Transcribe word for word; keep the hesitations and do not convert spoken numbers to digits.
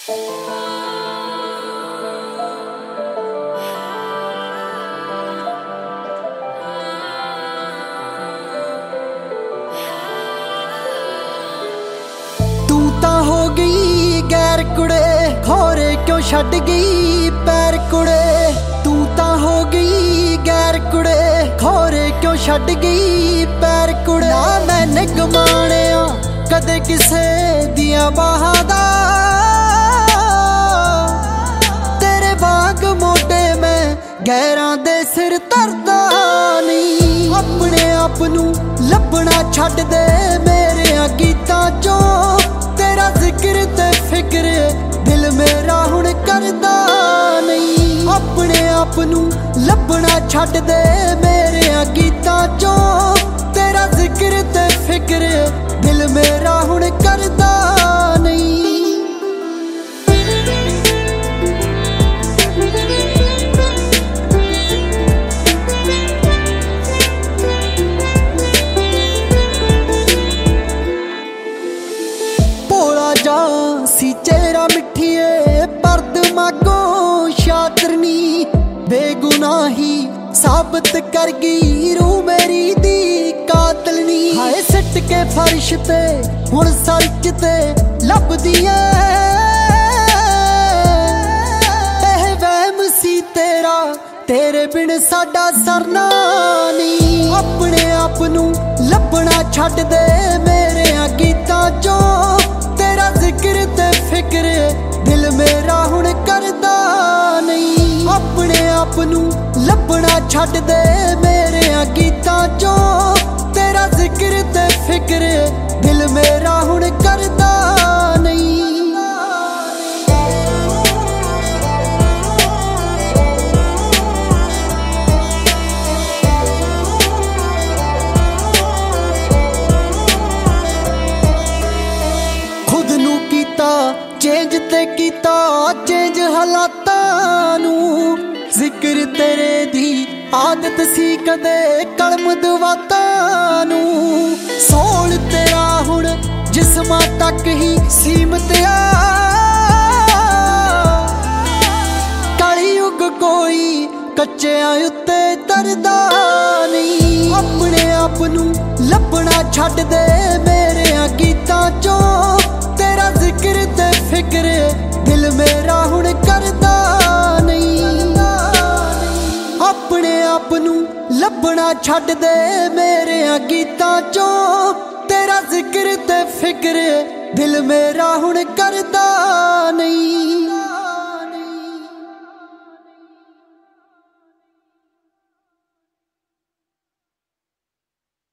ਤਾਂ ਹੋ ਗਈ ਗੈਰ ਕੁੜੇ ਖੋਰੇ ਕਿਉਂ ਛੱਡ ਗਈ ਪੈਰ ਕੁੜੇ। ਤੂੰ ਤਾਂ ਹੋ ਗਈ ਗੈਰ ਕੁੜੇ ਖੋਰੇ ਕਿਉਂ ਛੱਡ ਗਈ ਪੈਰ ਕੁੜੇ। ਨਾ ਮੈਂ ਨਿਗਮਾਣਿਆ ਕਦੇ ਕਿਸੇ ਦੀਆਂ ਬਾਹਾਂ ਦਾ, ਤੇਰੇ ਬਾਗ ਮੋਢੇ ਮੈਂ ਗੈਰਾਂ ਦੇ ਸਿਰ ਧਰਦਾ ਨਹੀਂ। ਆਪਣੇ ਆਪ ਨੂੰ ਲੱਭਣਾ ਛੱਡ ਦੇ ਮੇਰਿਆਂ ਗੀਤਾਂ ਚੋਂ, तेरा जिक्र ते फिक्र दिल मेरा हुण करदा नहीं। अपने आप नू लभना छड्ड दे मेरियां गीतां चों, तेरा जिक्र ते फिक्र दिल मेरा हुण करदा नहीं। सी चेहरा मिठिए पर दिमागों शातरनी, बेगुनाही साबित कर गई रू मेरी दी कातलनी। हाय सिट के फर्श ते हुण सच ते लभदी एह वहम सी तेरा, तेरे बिन साडा सरना नहीं। अपने आप नू लभना छड्ड दे मेरियां गीतां चों, तेरा जिक्र ते फिक्र दिल मेरा हुण करदा नहीं। अपने आप नू लभना छड्ड दे मेरियां गीतां चों, तेरा जिक्र ते फिक्र दिल मेरा हुण करदा नहीं। चेंज ते कीता चेंज हालातां नू, जिक्र तेरे दी आदत सी कदे कलम दवातां नू। सोल तेरा हुण जिस्मां तक ही सीमत आ, कलयुग कोई कच्चियां उत्ते तरदा नहीं। अपने आप नू लभना छड्ड दे मेरियां गीतां चों, तेरा जिक्र ते फिक्र दिल मेरा हुण करदा नहीं। अपने आप नू लभना छड्ड दे मेरियां गीतां चों, तेरा जिक्र ते फिक्र दिल मेरा हुण करदा नहीं।